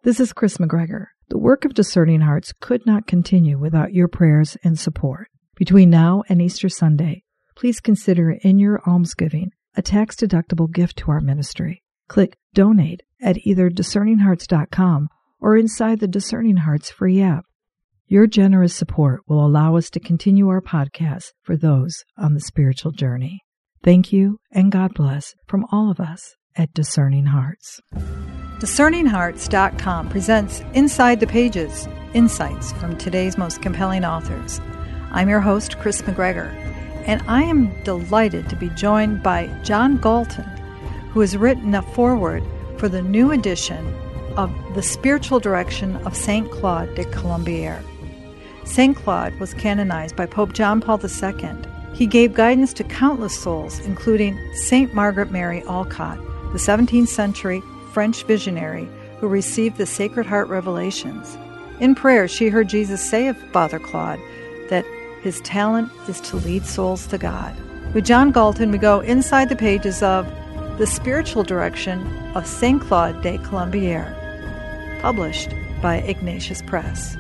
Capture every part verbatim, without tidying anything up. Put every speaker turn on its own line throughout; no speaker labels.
This is Chris McGregor. The work of Discerning Hearts could not continue without your prayers and support. Between now and Easter Sunday, please consider in your almsgiving a tax-deductible gift to our ministry. Click Donate at either discerning hearts dot com or inside the Discerning Hearts free app. Your generous support will allow us to continue our podcast for those on the spiritual journey. Thank you and God bless from all of us at Discerning Hearts.
discerning hearts dot com presents Inside the Pages, insights from today's most compelling authors. I'm your host, Chris McGregor, and I am delighted to be joined by John Galton, who has written a foreword for the new edition of The Spiritual Direction of Saint Claude de Colombières. Saint Claude was canonized by Pope John Paul the Second. He gave guidance to countless souls, including Saint Margaret Mary Alcott, the seventeenth century French visionary who received the Sacred Heart revelations. In prayer, she heard Jesus say of Father Claude that his talent is to lead souls to God. With John Galton, we go inside the pages of The Spiritual Direction of Saint Claude de Colombières, published by Ignatius Press.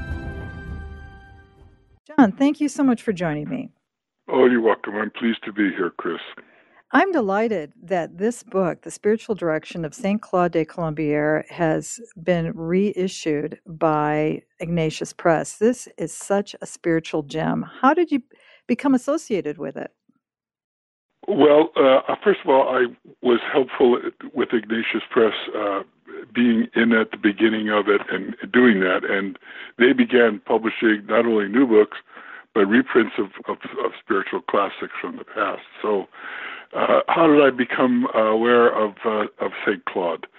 John, thank you so much for joining me.
Oh, you're welcome. I'm pleased to be here, Chris.
I'm delighted that this book, The Spiritual Direction of Saint Claude de Colombières, has been reissued by Ignatius Press. This is such a spiritual gem. How did you become associated with it?
Well, uh, first of all, I was helpful with Ignatius Press, uh, being in at the beginning of it and doing that. And they began publishing not only new books, but reprints of, of, of spiritual classics from the past. So Uh, how did I become uh, aware of uh, of Saint Claude?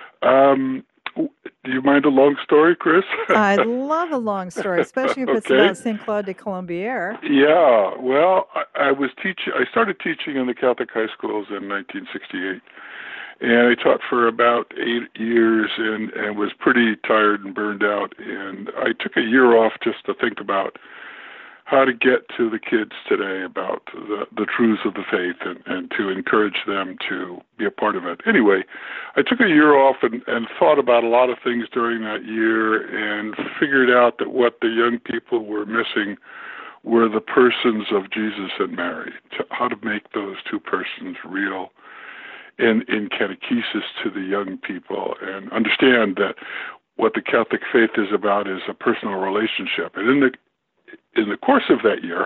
Um, do you mind a long story, Chris?
I love a long story, especially if it's
okay.
about Saint Claude de Colombières.
Yeah, well, I, I was teaching. I started teaching in the Catholic high schools in nineteen sixty-eight, and I taught for about eight years, and, and was pretty tired and burned out. And I took a year off just to think about how to get to the kids today about the, the truths of the faith and, and to encourage them to be a part of it. Anyway, I took a year off and, and thought about a lot of things during that year and figured out that what the young people were missing were the persons of Jesus and Mary, to, how to make those two persons real in, in catechesis to the young people and understand that what the Catholic faith is about is a personal relationship. And in the In the course of that year,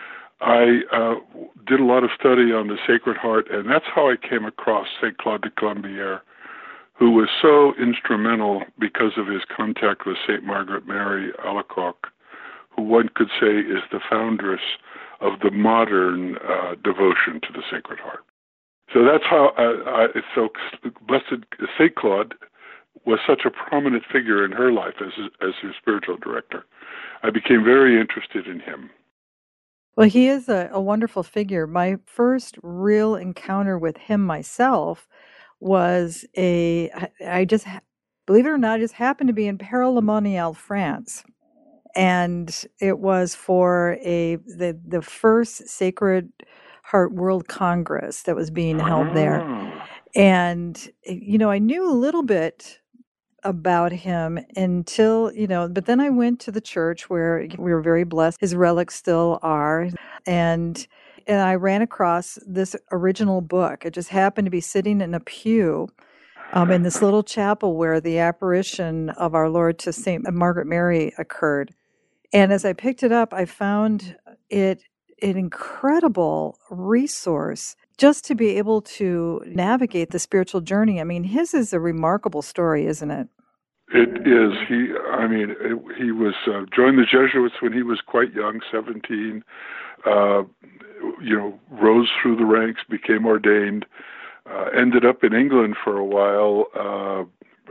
I uh, did a lot of study on the Sacred Heart, and that's how I came across Saint Claude de Colombières, who was so instrumental because of his contact with Saint Margaret Mary Alacoque, who one could say is the foundress of the modern uh, devotion to the Sacred Heart. So that's how I, I so Blessed Saint Claude was such a prominent figure in her life as as her spiritual director. I became very interested in him.
Well, he is a, a wonderful figure. My first real encounter with him myself was a, I just, believe it or not, I just happened to be in Paray-le-Monial, France. And it was for a the, the first Sacred Heart World Congress that was being held
oh.
there. And, you know, I knew a little bit about him until, you know, but then I went to the church where we were very blessed. His relics still are. And and I ran across this original book. It just happened to be sitting in a pew um, in this little chapel where the apparition of our Lord to Saint Margaret Mary occurred. And as I picked it up, I found it an incredible resource just to be able to navigate the spiritual journey. I mean, his is a remarkable story, isn't it?
It is. He, I mean, it, he was uh, joined the Jesuits when he was quite young, seventeen. Uh, you know, rose through the ranks, became ordained, uh, ended up in England for a while uh,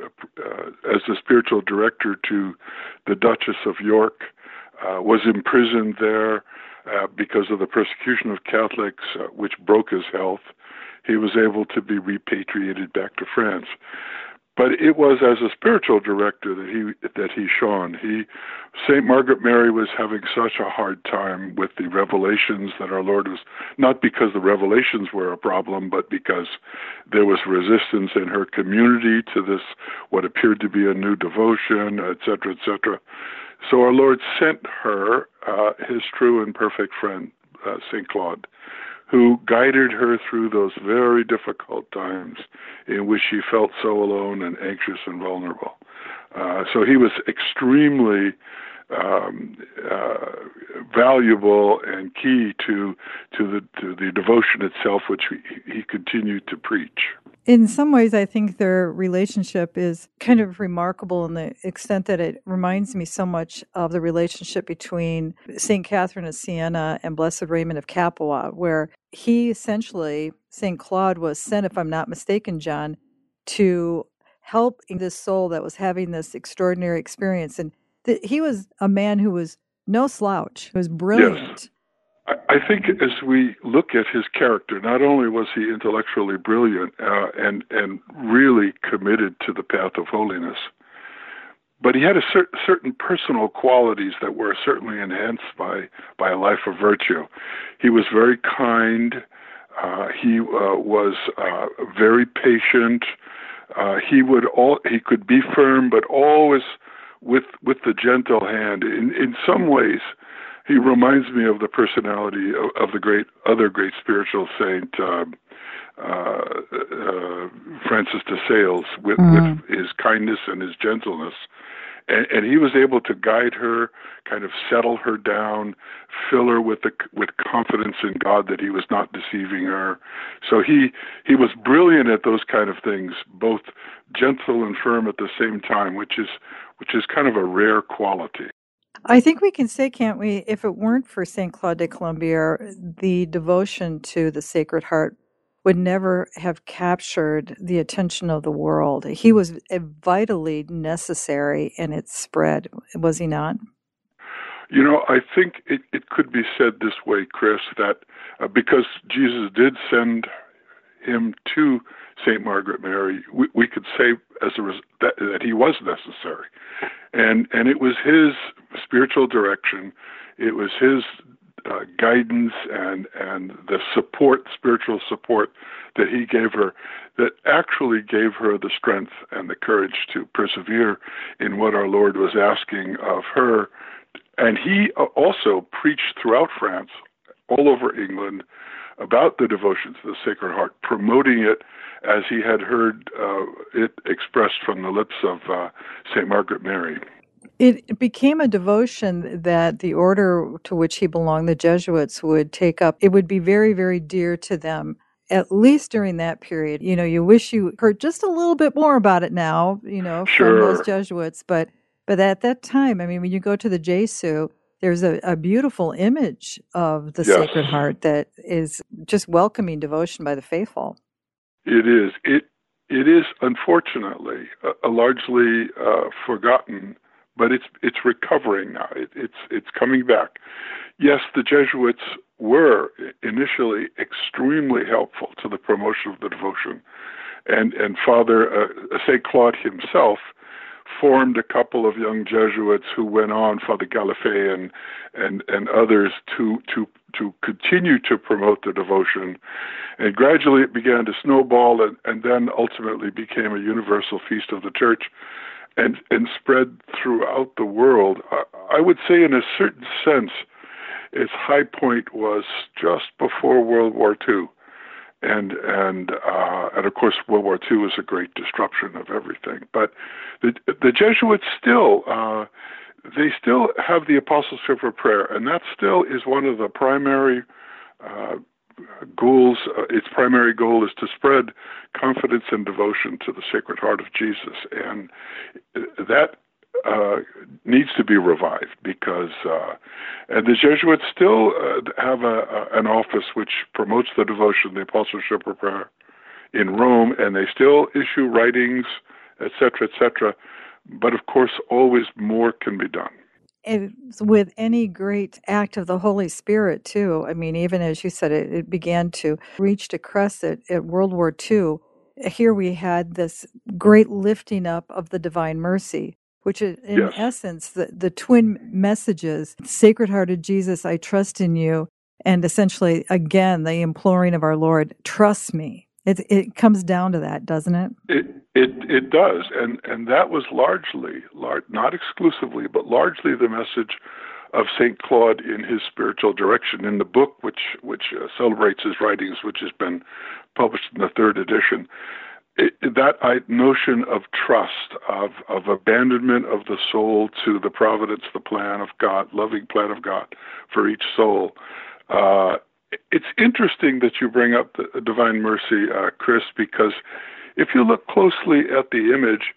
uh, as the spiritual director to the Duchess of York. Uh, was imprisoned there. Uh, because of the persecution of Catholics, uh, which broke his health. He was able to be repatriated back to France. but it was as a spiritual director that he that he shone. He, Saint Margaret Mary was having such a hard time with the revelations that our Lord was, not because the revelations were a problem, but because there was resistance in her community to this, what appeared to be a new devotion, et cetera, et cetera. So our Lord sent her, uh, his true and perfect friend, uh, Saint Claude, who guided her through those very difficult times in which she felt so alone and anxious and vulnerable. Uh, so he was extremely um, uh, valuable and key to to the to the devotion itself, which he, he continued to preach.
In some ways, I think their relationship is kind of remarkable in the extent that it reminds me so much of the relationship between Saint Catherine of Siena and Blessed Raymond of Capua, where he essentially, Saint Claude, was sent, if I'm not mistaken, John, to help this soul that was having this extraordinary experience. And th- he was a man who was no slouch. He was brilliant.
Yes. I think as we look at his character, not only was he intellectually brilliant uh, and and really committed to the path of holiness, but he had a cer- certain personal qualities that were certainly enhanced by, by a life of virtue. He was very kind. Uh, he uh, was uh, very patient. Uh, he would all he could be firm, but always with with the gentle hand. In in some ways, he reminds me of the personality of, of the great other great spiritual saint, um, uh, uh, Francis de Sales, with, mm. with his kindness and his gentleness. And, and he was able to guide her, kind of settle her down, fill her with the, with confidence in God that he was not deceiving her. So he he was brilliant at those kind of things, both gentle and firm at the same time, which is which is kind of a rare quality.
I think we can say, can't we, if it weren't for Saint Claude de Colombières, the devotion to the Sacred Heart would never have captured the attention of the world. He was vitally necessary in its spread, was he not?
You know, I think it, it could be said this way, Chris, that uh, because Jesus did send him to Saint Margaret Mary, we, we could say as a res- that, that he was necessary. And and it was his spiritual direction, it was his uh, guidance and, and the support, spiritual support that he gave her that actually gave her the strength and the courage to persevere in what our Lord was asking of her. And he also preached throughout France, all over England, about the devotion to the Sacred Heart, promoting it as he had heard uh, it expressed from the lips of uh, Saint Margaret Mary.
It became a devotion that the order to which he belonged, the Jesuits, would take up. It would be very, very dear to them, at least during that period. You know, you wish you heard just a little bit more about it now, you know,
sure.
from those Jesuits. But but at that time, I mean, when you go to the Jesu, there's a, a beautiful image of the
yes.
Sacred Heart that is just welcoming devotion by the faithful.
It is. It it is unfortunately a, a largely uh, forgotten, but it's it's recovering now. It, it's it's coming back. Yes, the Jesuits were initially extremely helpful to the promotion of the devotion, and and Father uh, Saint Claude himself formed a couple of young Jesuits who went on, Father Galifet and and and others, to to to continue to promote the devotion. And gradually it began to snowball and, and then ultimately became a universal feast of the Church and, and spread throughout the world. I, I would say in a certain sense, its high point was just before World War Two. And and uh, and of course, World War Two was a great disruption of everything. But the the Jesuits still uh, they still have the apostleship of prayer, and that still is one of the primary uh, goals. Uh, its primary goal is to spread confidence and devotion to the Sacred Heart of Jesus, and that uh, needs to be revived because, uh, and the Jesuits still uh, have a, a, an office which promotes the devotion, the apostleship of prayer, in Rome, and they still issue writings, et cetera, et cetera. But of course, always more can be done.
It's with any great act of the Holy Spirit, too. I mean, even as you said, it, it began to reach to crest at, at World War Two. here we had this great lifting up of the divine mercy, which is, in
Yes.
essence, the, the twin messages, Sacred Heart of Jesus, I trust in you, and essentially, again, the imploring of our Lord, trust me. It, it comes down to that, doesn't it?
It it it does, and and that was largely, lar- not exclusively, but largely the message of Saint Claude in his Spiritual Direction, in the book which which uh, celebrates his writings, which has been published in the third edition. It, that I, notion of trust, of of abandonment of the soul to the providence, the plan of God, loving plan of God for each soul. Uh, it's interesting that you bring up the Divine Mercy, uh, Chris, because if you look closely at the image,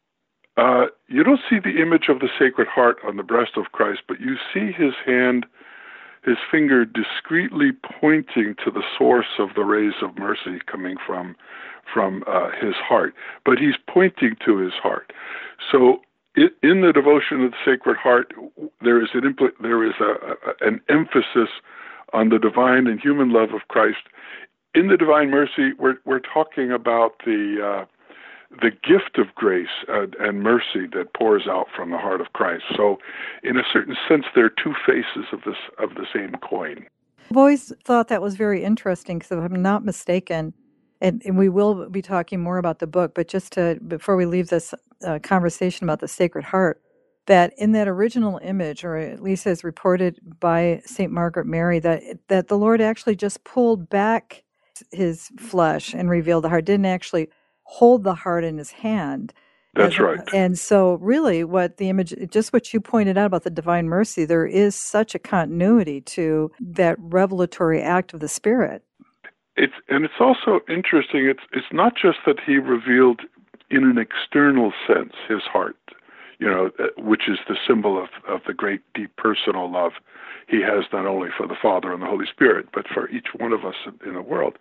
uh, you don't see the image of the Sacred Heart on the breast of Christ, but you see his hand, his finger discreetly pointing to the source of the rays of mercy coming from from uh, his heart. But he's pointing to his heart. So it, in the devotion of the Sacred Heart, there is an impl- there is a, a, an emphasis on the divine and human love of Christ. In the Divine Mercy, we're we're talking about the uh, the gift of grace uh, and mercy that pours out from the heart of Christ. So, in a certain sense, they're two faces of this of the same coin.
I've always thought that was very interesting, because if I'm not mistaken, and, and we will be talking more about the book, but just to before we leave this uh, conversation about the Sacred Heart, that in that original image, or at least as reported by Saint Margaret Mary, that that the Lord actually just pulled back his flesh and revealed the heart, didn't actually hold the heart in his hand.
That's
as,
right.
And so really what the image, just what you pointed out about the Divine Mercy, there is such a continuity to that revelatory act of the Spirit.
It's and it's also interesting, it's it's not just that he revealed in an external sense his heart, you know, which is the symbol of, of the great deep personal love he has not only for the Father and the Holy Spirit, but for each one of us in the world.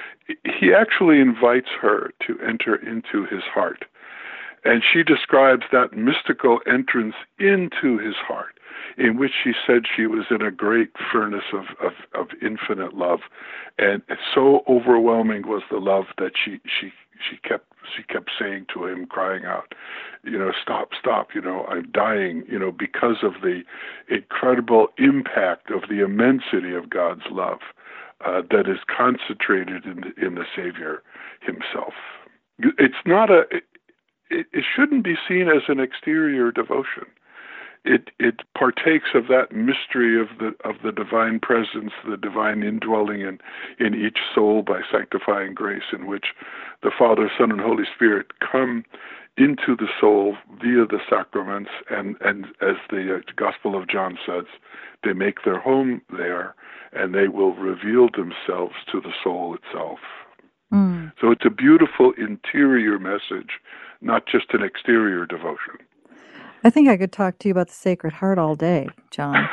He actually invites her to enter into his heart. And she describes that mystical entrance into his heart, in which she said she was in a great furnace of, of, of infinite love. And so overwhelming was the love that she, she she kept she kept saying to him, crying out, you know, stop, stop, you know, I'm dying, you know, because of the incredible impact of the immensity of God's love uh, that is concentrated in the, in the Savior himself. It's not a, it, it shouldn't be seen as an exterior devotion. It it partakes of that mystery of the of the divine presence, the divine indwelling in, in each soul by sanctifying grace, in which the Father, Son, and Holy Spirit come into the soul via the sacraments, and, and as the uh, Gospel of John says, they make their home there, and they will reveal themselves to the soul itself. Mm. So it's a beautiful interior message, not just an exterior devotion.
I think I could talk to you about the Sacred Heart all day, John.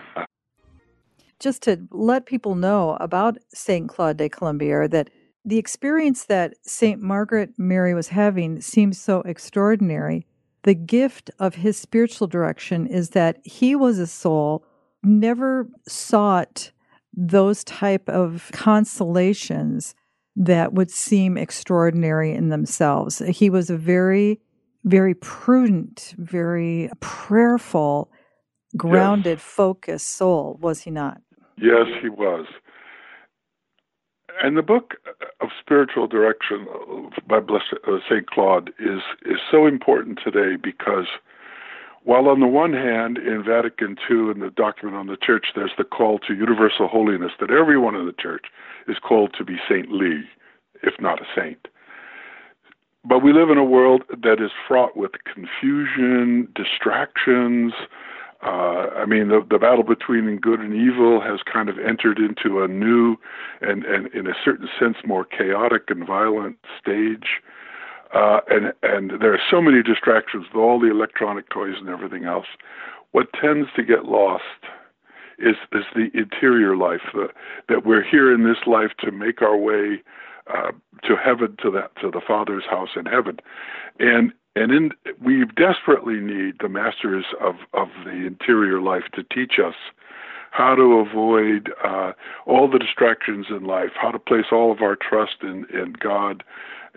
Just to let people know about Saint Claude de Colombières, that the experience that Saint Margaret Mary was having seems so extraordinary. The gift of his spiritual direction is that he was a soul, never sought those type of consolations that would seem extraordinary in themselves. He was a very very prudent, very prayerful, grounded, yes. focused soul, was he not?
Yes, he was. And the book of Spiritual Direction by Blessed uh, Saint Claude is is so important today because while on the one hand, in Vatican Two, in the document on the Church, there's the call to universal holiness, that everyone in the Church is called to be saintly, if not a saint. But we live in a world that is fraught with confusion, distractions. Uh, I mean, the, the battle between good and evil has kind of entered into a new and, and in a certain sense, more chaotic and violent stage. Uh, and, and there are so many distractions with all the electronic toys and everything else. What tends to get lost is, is the interior life, the, that we're here in this life to make our way Uh, to heaven, to that, to the Father's house in heaven, and and in we desperately need the masters of, of the interior life to teach us how to avoid uh, all the distractions in life, how to place all of our trust in, in God,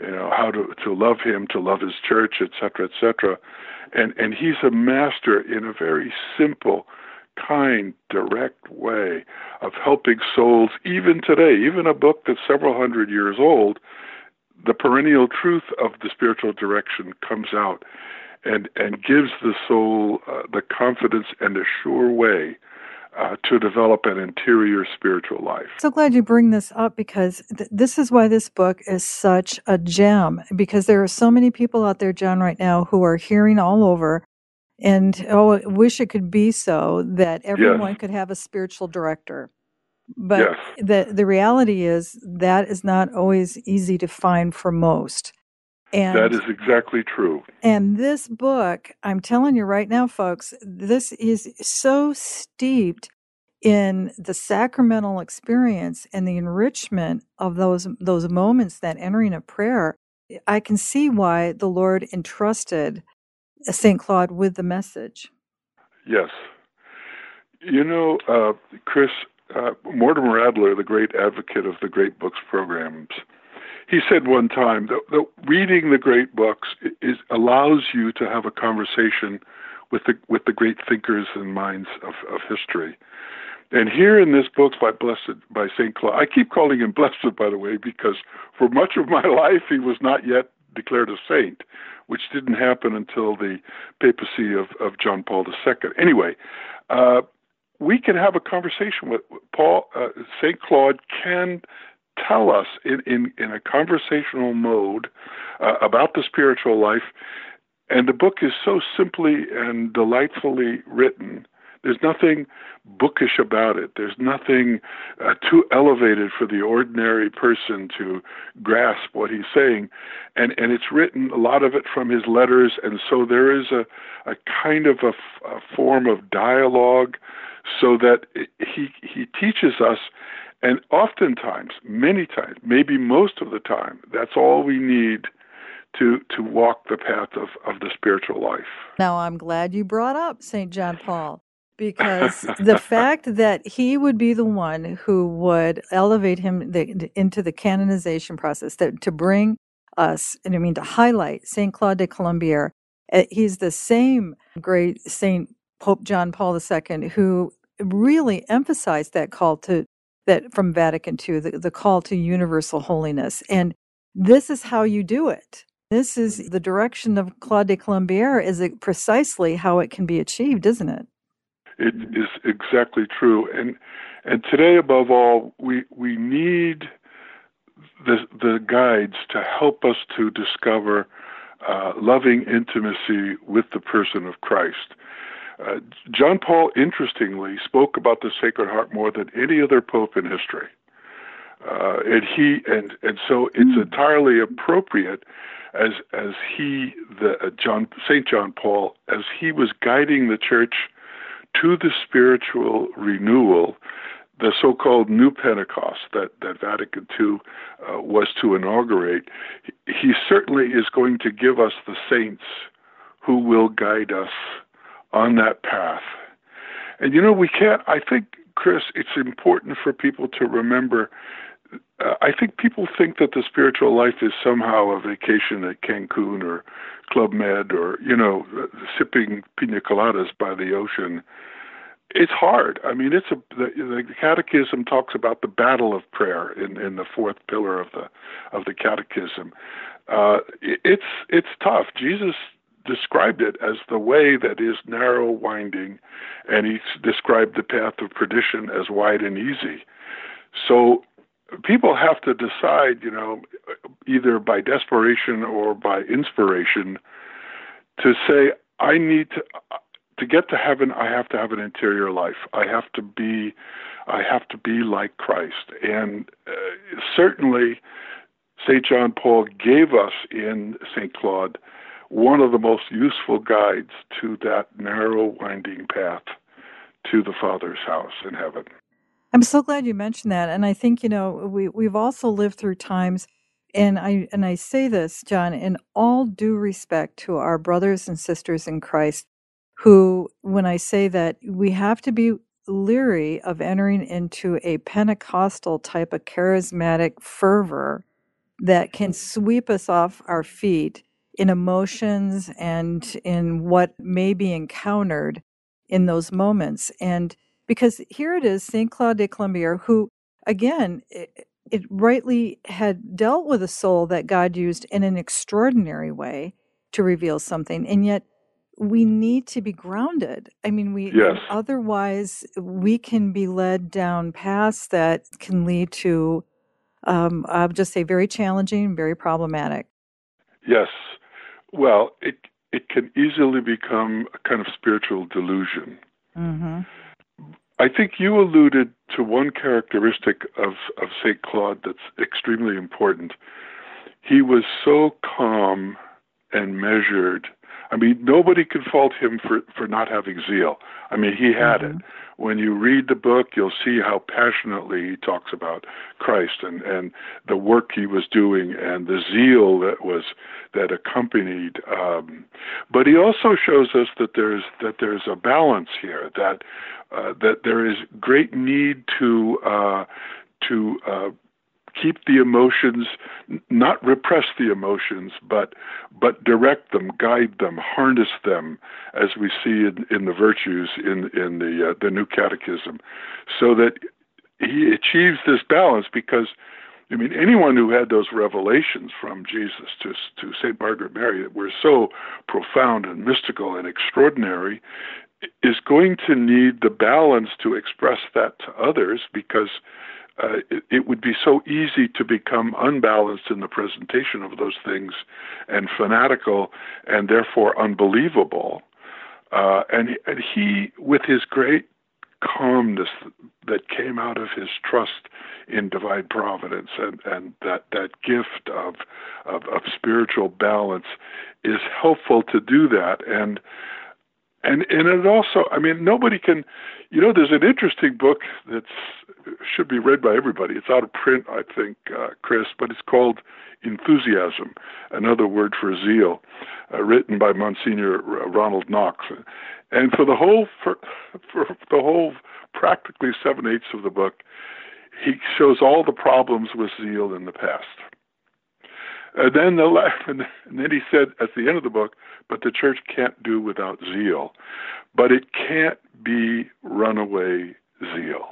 you know, how to, to love him, to love his church, et cetera, et cetera. And, and he's a master in a very simple, kind, direct way of helping souls, even today, even a book that's several hundred years old. The perennial truth of the spiritual direction comes out and, and gives the soul uh, the confidence and a sure way uh, to develop an interior spiritual life.
So glad you bring this up, because th- this is why this book is such a gem, because there are so many people out there, John, right now who are hearing all over and, oh, I wish it could be so that everyone
Yes.
could have a spiritual director. But
Yes.
the the reality is that is not always easy to find for most. And
That is exactly true.
And this book, I'm telling you right now, folks, this is so steeped in the sacramental experience and the enrichment of those those moments, that entering of prayer. I can see why the Lord entrusted Saint Claude with the message.
Yes. You know, uh, Chris, uh, Mortimer Adler, the great advocate of the Great Books programs, he said one time that, that reading the great books is allows you to have a conversation with the with the great thinkers and minds of, of history. And here in this book by Blessed by Saint Claude, I keep calling him Blessed, by the way, because for much of my life he was not yet declared a saint, which didn't happen until the papacy of, of John Paul the Second. Anyway, uh, we can have a conversation with Paul. Uh, Saint Claude can tell us in, in, in a conversational mode uh, about the spiritual life, and the book is so simply and delightfully written. There's nothing bookish about it. There's nothing uh, too elevated for the ordinary person to grasp what he's saying. And and it's written, a lot of it from his letters, and so there is a, a kind of a, a form of dialogue so that it, he he teaches us, and oftentimes, many times, maybe most of the time, that's all we need to to walk the path of, of the spiritual life.
Now, I'm glad you brought up Saint John Paul, because the fact that he would be the one who would elevate him the, into the canonization process, that to bring us, and I mean to highlight Saint Claude de Colombières, uh, he's the same great Saint Pope John Paul the Second who really emphasized that call to that from Vatican Two, the, the call to universal holiness. And this is how you do it. This is the direction of Claude de Colombières, is it precisely how it can be achieved, isn't it?
It is exactly true. And and today, above all, we we need the the guides to help us to discover uh, loving intimacy with the person of Christ. Uh, John Paul, interestingly, spoke about the Sacred Heart more than any other pope in history. Uh, and he and and so it's entirely appropriate as as he the uh, John Saint John Paul, as he was guiding the church to the spiritual renewal, the so-called New Pentecost that, that Vatican Two uh, was to inaugurate. He certainly is going to give us the saints who will guide us on that path. And you know, we can't, I think, Chris, it's important for people to remember, uh, I think people think that the spiritual life is somehow a vacation at Cancun or Club Med or, you know, sipping pina coladas by the ocean. It's hard. I mean, it's a the, the Catechism talks about the battle of prayer in, in the fourth pillar of the of the Catechism. Uh, it, it's it's tough. Jesus described it as the way that is narrow, winding, and he described the path of perdition as wide and easy. So people have to decide, you know, either by desperation or by inspiration, to say, I need to, to get to heaven, I have to have an interior life. I have to be, I have to be like Christ. And uh, certainly Saint John Paul gave us in Saint Claude one of the most useful guides to that narrow, winding path to the Father's house in heaven.
I'm so glad you mentioned that. And I think, you know, we, we've also lived through times, and I and I say this, John, in all due respect to our brothers and sisters in Christ, who, when I say that, we have to be leery of entering into a Pentecostal type of charismatic fervor that can sweep us off our feet in emotions and in what may be encountered in those moments. And because here it is, Saint Claude de Colombières, who, again, it, it rightly had dealt with a soul that God used in an extraordinary way to reveal something. And yet we need to be grounded. I mean, we
Yes.
otherwise we can be led down paths that can lead to, um, I'll just say, very challenging, very problematic.
Yes. Well, it it can easily become a kind of spiritual delusion.
Mm-hmm.
I think you alluded to one characteristic of, of Saint Claude that's extremely important. He was so calm and measured. I mean, nobody could fault him for, for not having zeal. I mean, he had mm-hmm. it. When you read the book, you'll see how passionately he talks about Christ and, and the work he was doing and the zeal that was that accompanied. Um, but he also shows us that there's that there's a balance here. That uh, that there is great need to uh, to uh, keep the emotions, not repress the emotions, but but direct them, guide them, harness them, as we see in, in the virtues in in the uh, the New Catechism, so that he achieves this balance. Because, I mean, anyone who had those revelations from Jesus to to Saint Margaret Mary that were so profound and mystical and extraordinary is going to need the balance to express that to others, because Uh, it, it would be so easy to become unbalanced in the presentation of those things and fanatical and therefore unbelievable. Uh, and, and he, with his great calmness that came out of his trust in divine providence and, and that, that gift of, of, of spiritual balance, is helpful to do that. And And and it also, I mean, nobody can, you know, there's an interesting book that should be read by everybody. It's out of print, I think, uh, Chris, but it's called Enthusiasm, another word for zeal, uh, written by Monsignor Ronald Knox. And for the whole, for, for the whole practically seven-eighths of the book, he shows all the problems with zeal in the past. And then, the, and then he said at the end of the book, but the church can't do without zeal. But it can't be runaway zeal.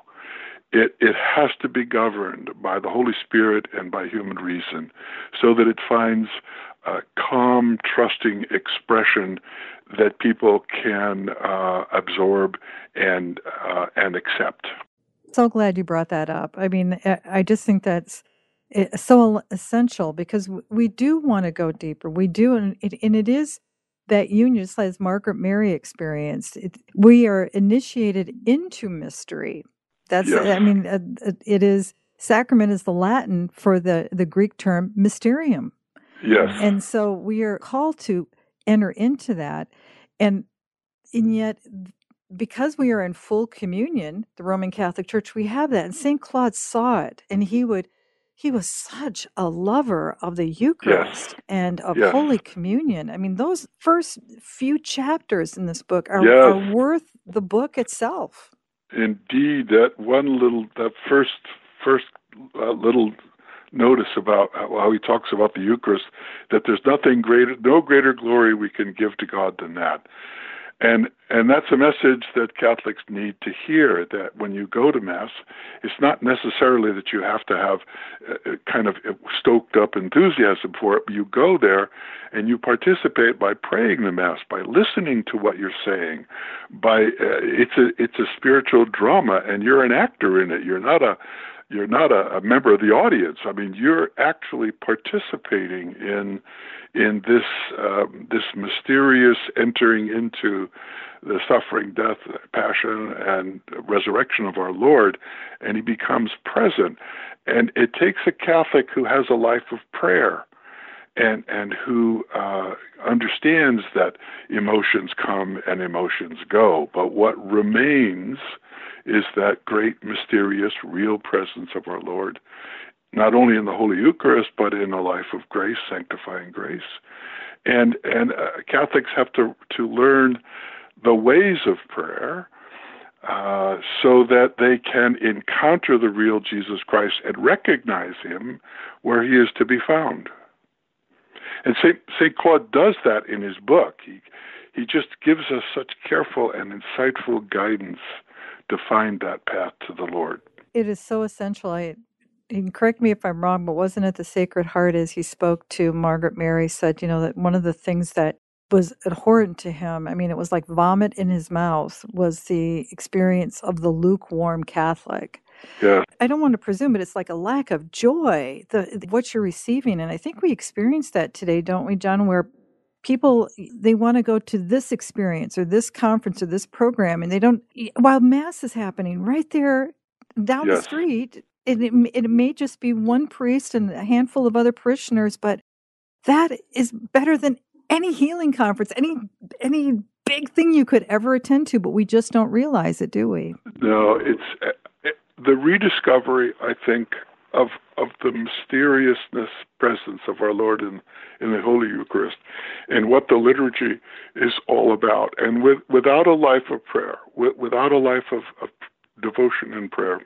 It it has to be governed by the Holy Spirit and by human reason, so that it finds a calm, trusting expression that people can uh, absorb and uh, and accept.
So glad you brought that up. I mean, I just think that's it's so essential, because we do want to go deeper. We do, and it, and it is that union, just as Margaret Mary experienced. It, we are initiated into mystery. That's,
yes.
I mean, uh, it is, sacrament is the Latin for the, the Greek term mysterium.
Yes.
And so we are called to enter into that. And, and yet, because we are in full communion, the Roman Catholic Church, we have that. And Saint Claude saw it, and he would, he was such a lover of the Eucharist
yes.
and of
yes.
Holy Communion. I mean, those first few chapters in this book are,
yes.
are worth the book itself.
Indeed, that one little, that first, first uh, little notice about how he talks about the Eucharist, that there's nothing greater, no greater glory we can give to God than that. And and that's a message that Catholics need to hear, that when you go to Mass, it's not necessarily that you have to have a, a kind of stoked up enthusiasm for it, but you go there and you participate by praying the Mass, by listening to what you're saying. By uh, it's a it's a spiritual drama, and you're an actor in it. You're not a You're not a, a member of the audience. I mean, you're actually participating in in this um, this mysterious entering into the suffering, death, passion, and resurrection of our Lord, and he becomes present. And it takes a Catholic who has a life of prayer and and who uh, understands that emotions come and emotions go, but what remains is that great, mysterious, real presence of our Lord, not only in the Holy Eucharist, but in a life of grace, sanctifying grace. And and uh, Catholics have to, to learn the ways of prayer, uh, so that they can encounter the real Jesus Christ and recognize him where he is to be found. And Saint Saint Claude does that in his book. He he just gives us such careful and insightful guidance to find that path to the Lord.
It is so essential. I, and correct me if I'm wrong, but wasn't it the Sacred Heart, as he spoke to Margaret Mary, said, you know, that one of the things that was abhorrent to him, I mean, it was like vomit in his mouth, was the experience of the lukewarm Catholic.
Yeah.
I don't want to presume, but it's like a lack of joy, the what you're receiving. And I think we experience that today, don't we, John, where people, they want to go to this experience or this conference or this program, and they don't, while Mass is happening right there down
Yes.
the street, and it, it may just be one priest and a handful of other parishioners, but that is better than any healing conference, any any big thing you could ever attend to, but we just don't realize it, do we?
No, it's uh, the rediscovery, I think, of of the mysteriousness presence of our Lord in, in the Holy Eucharist and what the liturgy is all about. And with, without a life of prayer, with, without a life of, of devotion and prayer,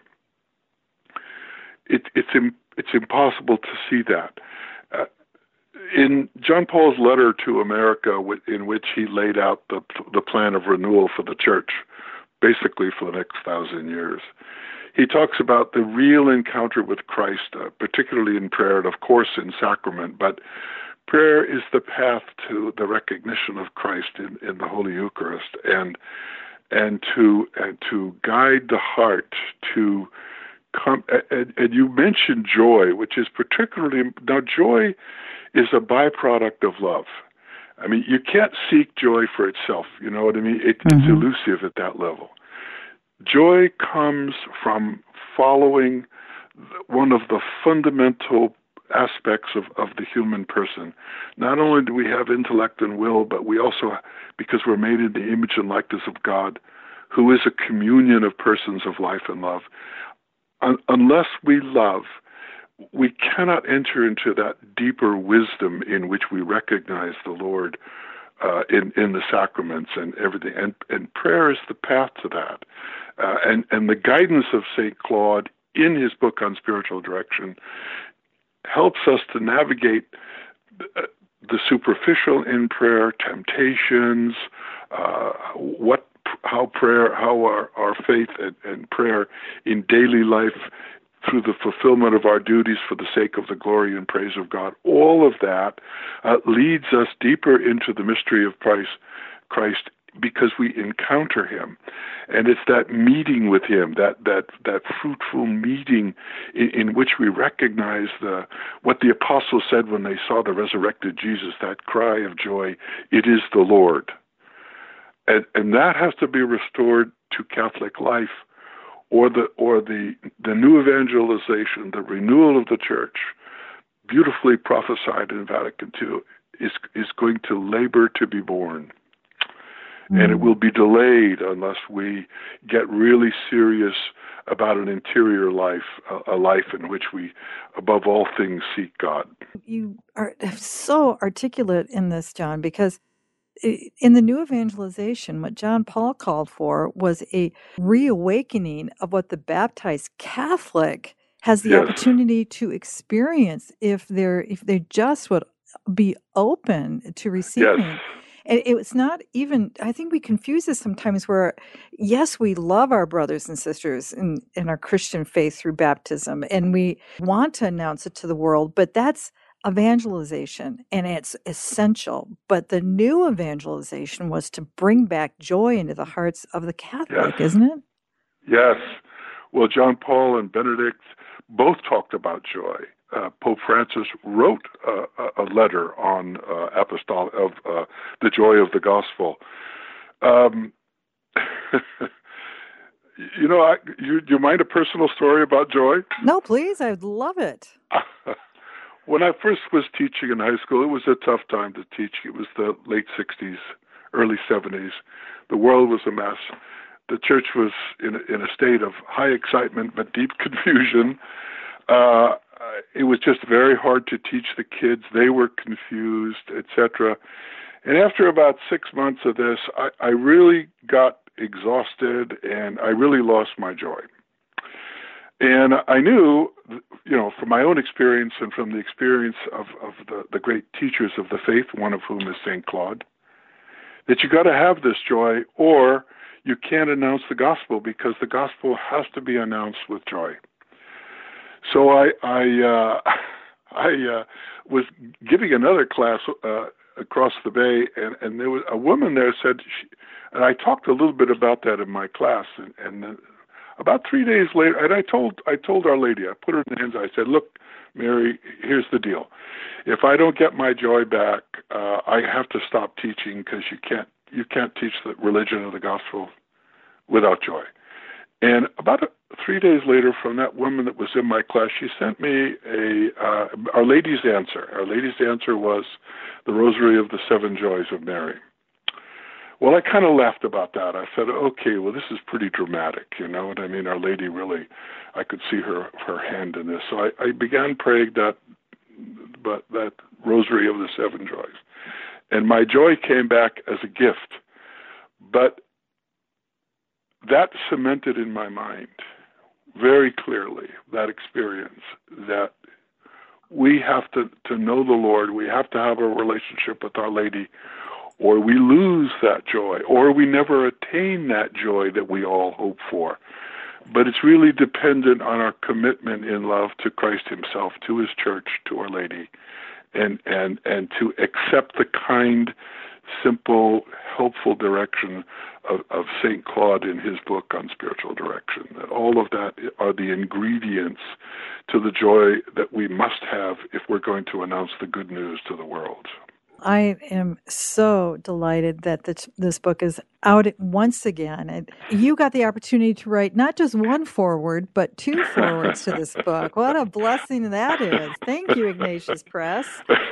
it, it's im, it's impossible to see that. Uh, in John Paul's letter to America, in which he laid out the the plan of renewal for the Church, basically for the next thousand years, he talks about the real encounter with Christ, uh, particularly in prayer and, of course, in sacrament. But prayer is the path to the recognition of Christ in, in the Holy Eucharist, and and to and to guide the heart to come. And, and you mentioned joy, which is particularly now joy is a byproduct of love. I mean, you can't seek joy for itself. You know what I mean? It, mm-hmm. It's elusive at that level. Joy comes from following one of the fundamental aspects of, of the human person. Not only do we have intellect and will, but we also, because we're made in the image and likeness of God, who is a communion of persons of life and love. Un- unless we love, we cannot enter into that deeper wisdom in which we recognize the Lord uh, in, in the sacraments and everything. And, and prayer is the path to that. Uh, and, and the guidance of Saint Claude in his book on spiritual direction helps us to navigate the, the superficial in prayer, temptations, uh, what, how prayer, how our, our faith and, and prayer in daily life through the fulfillment of our duties for the sake of the glory and praise of God. All of that uh, leads us deeper into the mystery of Christ, Christ because we encounter him. And it's that meeting with him, that that that fruitful meeting in, in which we recognize the what the apostles said when they saw the resurrected Jesus, that cry of joy, it is the Lord. And, and that has to be restored to Catholic life, or the or the the new evangelization, the renewal of the Church, beautifully prophesied in Vatican Two, is is going to labor to be born. Mm-hmm. And it will be delayed unless we get really serious about an interior life, a, a life in which we, above all things, seek God.
You are so articulate in this, John, because in the new evangelization, what John Paul called for was a reawakening of what the baptized Catholic has the
yes.
opportunity to experience if they're if they just would be open to receiving.
Yes.
And it's not even, I think we confuse this sometimes where, yes, we love our brothers and sisters in, in our Christian faith through baptism, and we want to announce it to the world, but that's evangelization, and it's essential. But the new evangelization was to bring back joy into the hearts of the Catholic,
yes.
isn't it?
Yes. Well, John Paul and Benedict both talked about joy. Uh, Pope Francis wrote uh, a letter on uh, apostolic of uh, the joy of the gospel. Um, you know, I, you you mind a personal story about joy?
No, please. I'd love it.
When I first was teaching in high school, it was a tough time to teach. It was the late sixties, early seventies. The world was a mess. The church was in a, in a state of high excitement but deep confusion. Uh, it was just very hard to teach the kids. They were confused, et cetera. And after about six months of this, I, I really got exhausted, and I really lost my joy. And I knew, you know, from my own experience and from the experience of, of the, the great teachers of the faith, one of whom is Saint Claude, that you got to have this joy, or you can't announce the gospel, because the gospel has to be announced with joy. So I I uh, I uh, was giving another class uh, across the bay, and, and there was a woman there said, she, and I talked a little bit about that in my class, and, and about three days later, and I told I told Our Lady, I put her in the hands, I said, look, Mary, here's the deal. If I don't get my joy back, uh, I have to stop teaching, because you can't you can't teach the religion of the gospel without joy. And about a, three days later, from that woman that was in my class, she sent me a uh, Our Lady's answer. Our Lady's answer was the Rosary of the Seven Joys of Mary. Well, I kind of laughed about that. I said, okay, well, this is pretty dramatic, you know what I mean? Our Lady really, I could see her her hand in this. So I, I began praying that, but that Rosary of the Seven Joys. And my joy came back as a gift. But that cemented in my mind very clearly that experience that we have to, to know the Lord, we have to have a relationship with Our Lady, or we lose that joy, or we never attain that joy that we all hope for. But it's really dependent on our commitment in love to Christ himself, to his church, to Our Lady, and, and, and to accept the kind, simple, helpful direction of, of Saint Claude in his book on spiritual direction. That all of that are the ingredients to the joy that we must have if we're going to announce the good news to the world.
I am so delighted that this, this book is out once again. And you got the opportunity to write not just one foreword, but two forewords to this book. What a blessing that is. Thank you, Ignatius Press.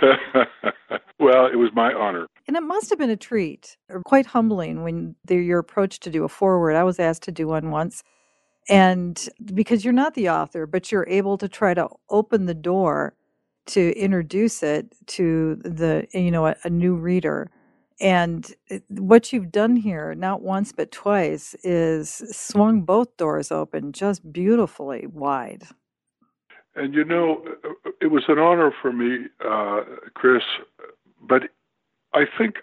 Well, it was my honor.
And it must have been a treat, or quite humbling when your approach to do a foreword. I was asked to do one once. And because you're not the author, but you're able to try to open the door to introduce it to the, you know, a, a new reader. And it, what you've done here, not once but twice, is swung both doors open just beautifully wide.
And, you know, it was an honor for me, uh, Chris, but I think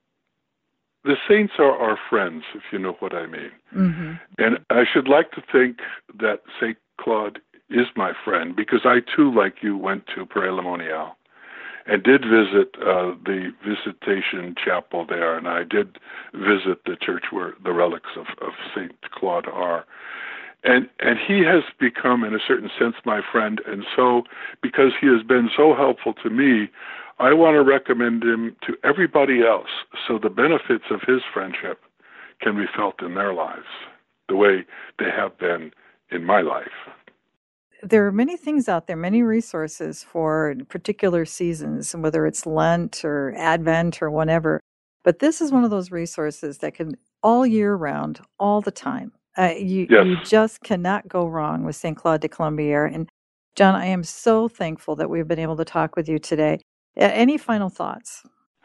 the saints are our friends, if you know what I mean. Mm-hmm. And I should like to think that Saint Claude is my friend, because I, too, like you, went to Paray-le-Monial and did visit uh, the Visitation Chapel there, and I did visit the church where the relics of, of Saint Claude are. And and he has become, in a certain sense, my friend, and so, because he has been so helpful to me, I want to recommend him to everybody else, so the benefits of his friendship can be felt in their lives, the way they have been in my life.
There are many things out there, many resources for particular seasons, whether it's Lent or Advent or whatever. But this is one of those resources that can all year round, all the time. Uh, you,
yes.
you just cannot go wrong with Saint Claude de Colombières. And John, I am so thankful that we've been able to talk with you today. Uh, any final thoughts?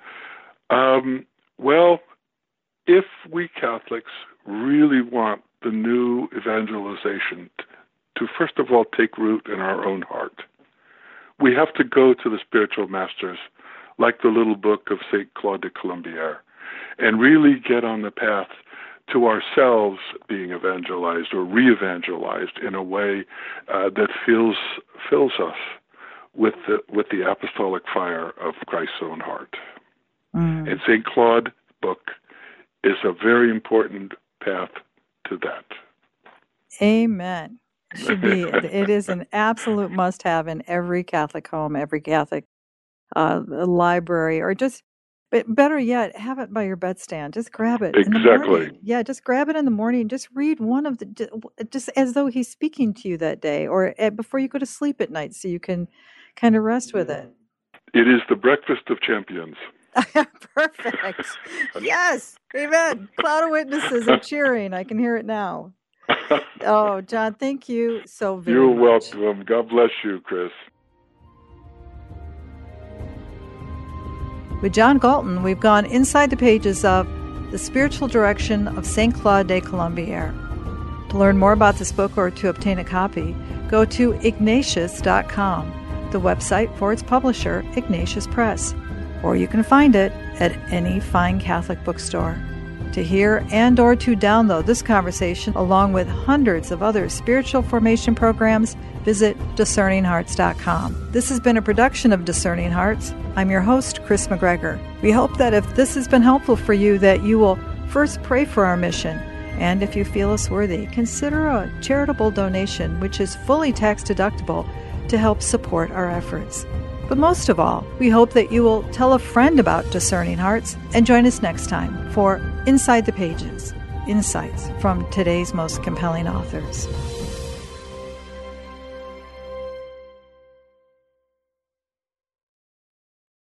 Um, well, if we Catholics really want the new evangelization t- to first of all take root in our own heart, we have to go to the spiritual masters, like the little book of Saint Claude de Colombières, and really get on the path to ourselves being evangelized or re-evangelized in a way uh, that fills fills us with the with the apostolic fire of Christ's own heart. Mm. And Saint Claude's book is a very important path to that.
Amen. Should be. It is an absolute must-have in every Catholic home, every Catholic uh, library, or just, but better yet, have it by your bedstand. Just grab it.
Exactly.
In the morning. Yeah, just grab it in the morning. Just read one of the, just as though he's speaking to you that day, or before you go to sleep at night, so you can kind of rest with it.
It is the breakfast of champions.
Perfect. Yes. Amen. Cloud of witnesses are cheering. I can hear it now. Oh, John, thank you so very
You're
much.
You're welcome. God bless you, Chris.
With John Galton, we've gone inside the pages of The Spiritual Direction of Saint Claude de Colombière. To learn more about this book or to obtain a copy, go to ignatius dot com, the website for its publisher, Ignatius Press, or you can find it at any fine Catholic bookstore. To hear and or to download this conversation along with hundreds of other spiritual formation programs, visit discerning hearts dot com. This has been a production of Discerning Hearts. I'm your host, Chris McGregor. We hope that if this has been helpful for you, that you will first pray for our mission, and if you feel us worthy, consider a charitable donation, which is fully tax deductible, to help support our efforts. But most of all, we hope that you will tell a friend about Discerning Hearts and join us next time for Inside the Pages, insights from today's most compelling authors.